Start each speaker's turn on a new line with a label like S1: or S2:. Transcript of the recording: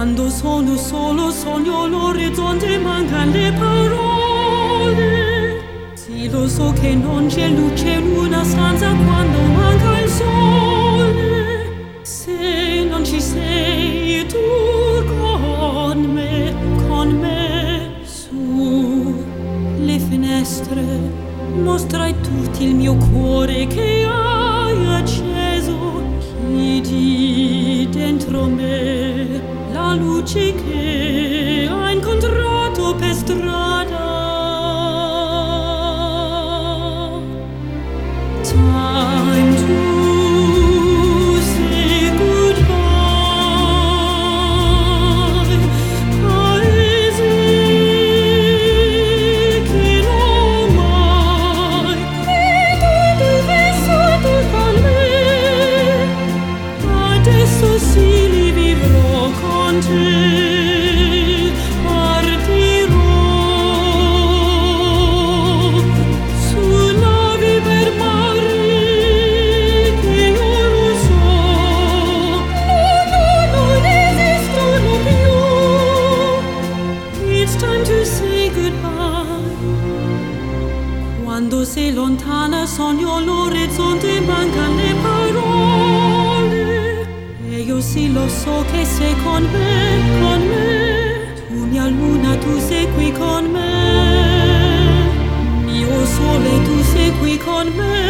S1: Quando sono solo sogno l'orizzonte, mancano le parole. Sì, lo so che non c'è luce in una stanza quando manca il sole. Se non ci sei tu con me, su le finestre mostrai tutti il mio cuore che hai acceso. Chiudi dentro me la luce che hai incontrato per strada. Time to say goodbye. Paesi che non mai veduto e vissuto con me. Adesso sì li vivrò con te. Quando sei lontana sogno l'orizzonte, mancano le parole. E io sì lo so che sei con me. Tu mia luna, tu sei qui con me. Mio sole, tu sei qui con me.